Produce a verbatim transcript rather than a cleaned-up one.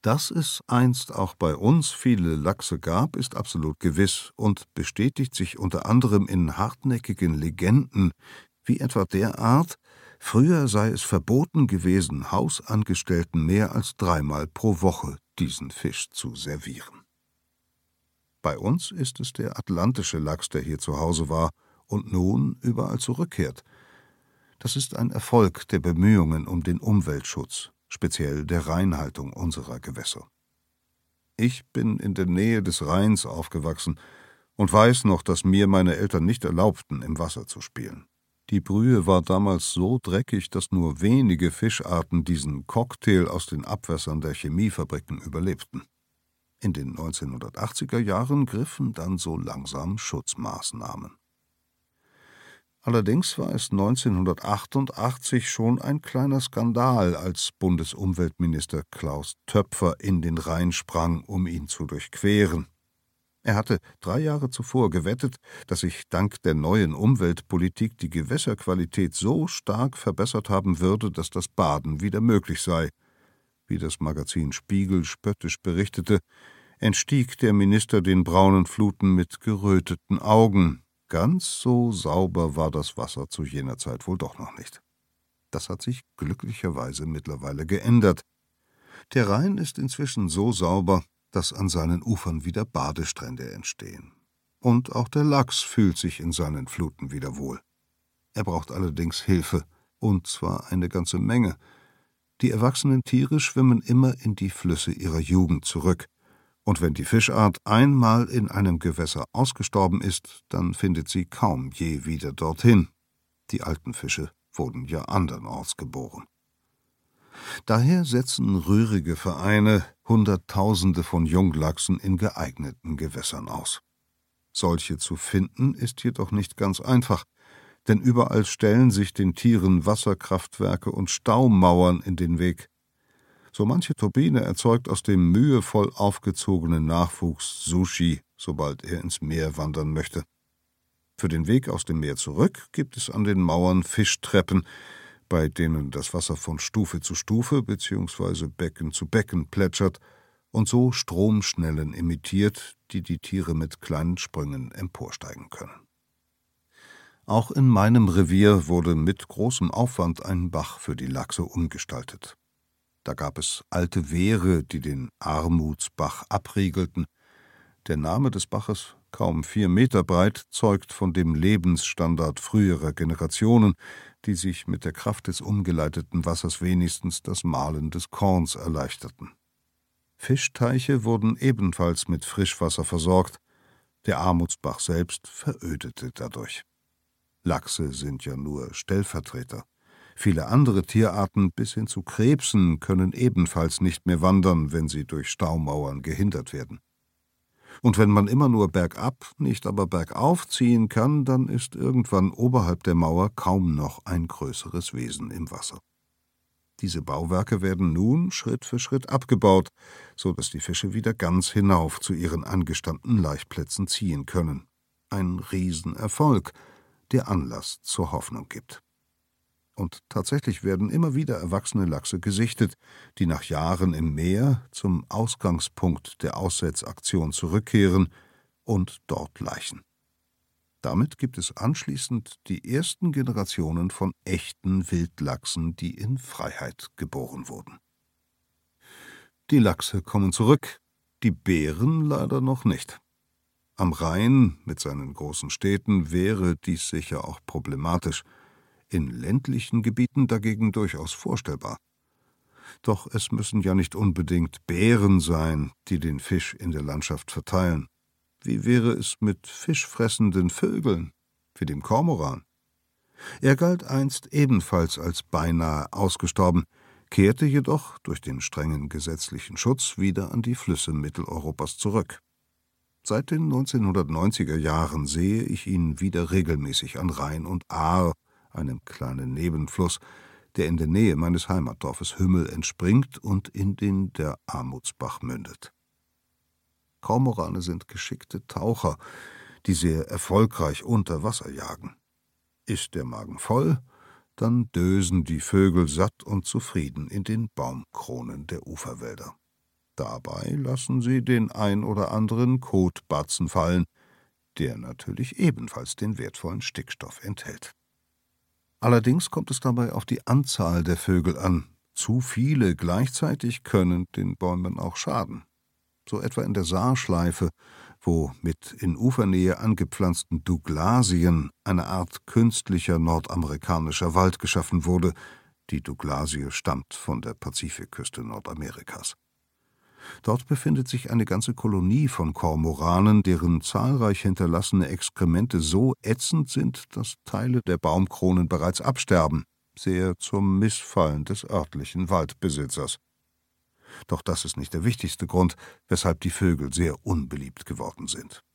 Dass es einst auch bei uns viele Lachse gab, ist absolut gewiss und bestätigt sich unter anderem in hartnäckigen Legenden, wie etwa der Art, früher sei es verboten gewesen, Hausangestellten mehr als dreimal pro Woche diesen Fisch zu servieren. Bei uns ist es der atlantische Lachs, der hier zu Hause war und nun überall zurückkehrt. Das ist ein Erfolg der Bemühungen um den Umweltschutz, speziell der Reinhaltung unserer Gewässer. Ich bin in der Nähe des Rheins aufgewachsen und weiß noch, dass mir meine Eltern nicht erlaubten, im Wasser zu spielen. Die Brühe war damals so dreckig, dass nur wenige Fischarten diesen Cocktail aus den Abwässern der Chemiefabriken überlebten. In den neunzehnhundertachtziger Jahren griffen dann so langsam Schutzmaßnahmen. Allerdings war es neunzehnhundertachtundachtzig schon ein kleiner Skandal, als Bundesumweltminister Klaus Töpfer in den Rhein sprang, um ihn zu durchqueren. Er hatte drei Jahre zuvor gewettet, dass sich dank der neuen Umweltpolitik die Gewässerqualität so stark verbessert haben würde, dass das Baden wieder möglich sei. Wie das Magazin Spiegel spöttisch berichtete, entstieg der Minister den braunen Fluten mit geröteten Augen. Ganz so sauber war das Wasser zu jener Zeit wohl doch noch nicht. Das hat sich glücklicherweise mittlerweile geändert. Der Rhein ist inzwischen so sauber, dass an seinen Ufern wieder Badestrände entstehen. Und auch der Lachs fühlt sich in seinen Fluten wieder wohl. Er braucht allerdings Hilfe, und zwar eine ganze Menge. Die erwachsenen Tiere schwimmen immer in die Flüsse ihrer Jugend zurück. Und wenn die Fischart einmal in einem Gewässer ausgestorben ist, dann findet sie kaum je wieder dorthin. Die alten Fische wurden ja andernorts geboren. Daher setzen rührige Vereine Hunderttausende von Junglachsen in geeigneten Gewässern aus. Solche zu finden ist jedoch nicht ganz einfach, denn überall stellen sich den Tieren Wasserkraftwerke und Staumauern in den Weg. So manche Turbine erzeugt aus dem mühevoll aufgezogenen Nachwuchs Sushi, sobald er ins Meer wandern möchte. Für den Weg aus dem Meer zurück gibt es an den Mauern Fischtreppen, bei denen das Wasser von Stufe zu Stufe bzw. Becken zu Becken plätschert und so Stromschnellen imitiert, die die Tiere mit kleinen Sprüngen emporsteigen können. Auch in meinem Revier wurde mit großem Aufwand ein Bach für die Lachse umgestaltet. Da gab es alte Wehre, die den Armutsbach abriegelten. Der Name des Baches, kaum vier Meter breit, zeugt von dem Lebensstandard früherer Generationen, die sich mit der Kraft des umgeleiteten Wassers wenigstens das Mahlen des Korns erleichterten. Fischteiche wurden ebenfalls mit Frischwasser versorgt. Der Armutsbach selbst verödete dadurch. Lachse sind ja nur Stellvertreter. Viele andere Tierarten bis hin zu Krebsen können ebenfalls nicht mehr wandern, wenn sie durch Staumauern gehindert werden. Und wenn man immer nur bergab, nicht aber bergauf ziehen kann, dann ist irgendwann oberhalb der Mauer kaum noch ein größeres Wesen im Wasser. Diese Bauwerke werden nun Schritt für Schritt abgebaut, so dass die Fische wieder ganz hinauf zu ihren angestammten Laichplätzen ziehen können. Ein Riesenerfolg, der Anlass zur Hoffnung gibt. Und tatsächlich werden immer wieder erwachsene Lachse gesichtet, die nach Jahren im Meer zum Ausgangspunkt der Aussetzaktion zurückkehren und dort laichen. Damit gibt es anschließend die ersten Generationen von echten Wildlachsen, die in Freiheit geboren wurden. Die Lachse kommen zurück, die Bären leider noch nicht. Am Rhein mit seinen großen Städten wäre dies sicher auch problematisch. In ländlichen Gebieten dagegen durchaus vorstellbar. Doch es müssen ja nicht unbedingt Bären sein, die den Fisch in der Landschaft verteilen. Wie wäre es mit fischfressenden Vögeln, wie dem Kormoran? Er galt einst ebenfalls als beinahe ausgestorben, kehrte jedoch durch den strengen gesetzlichen Schutz wieder an die Flüsse Mitteleuropas zurück. Seit den neunzehnhundertneunziger Jahren sehe ich ihn wieder regelmäßig an Rhein und Aar, einem kleinen Nebenfluss, der in der Nähe meines Heimatdorfes Hümmel entspringt und in den der Armutsbach mündet. Kormorane sind geschickte Taucher, die sehr erfolgreich unter Wasser jagen. Ist der Magen voll, dann dösen die Vögel satt und zufrieden in den Baumkronen der Uferwälder. Dabei lassen sie den ein oder anderen Kotbatzen fallen, der natürlich ebenfalls den wertvollen Stickstoff enthält. Allerdings kommt es dabei auf die Anzahl der Vögel an. Zu viele gleichzeitig können den Bäumen auch schaden. So etwa in der Saarschleife, wo mit in Ufernähe angepflanzten Douglasien eine Art künstlicher nordamerikanischer Wald geschaffen wurde. Die Douglasie stammt von der Pazifikküste Nordamerikas. Dort befindet sich eine ganze Kolonie von Kormoranen, deren zahlreich hinterlassene Exkremente so ätzend sind, dass Teile der Baumkronen bereits absterben, sehr zum Missfallen des örtlichen Waldbesitzers. Doch das ist nicht der wichtigste Grund, weshalb die Vögel sehr unbeliebt geworden sind.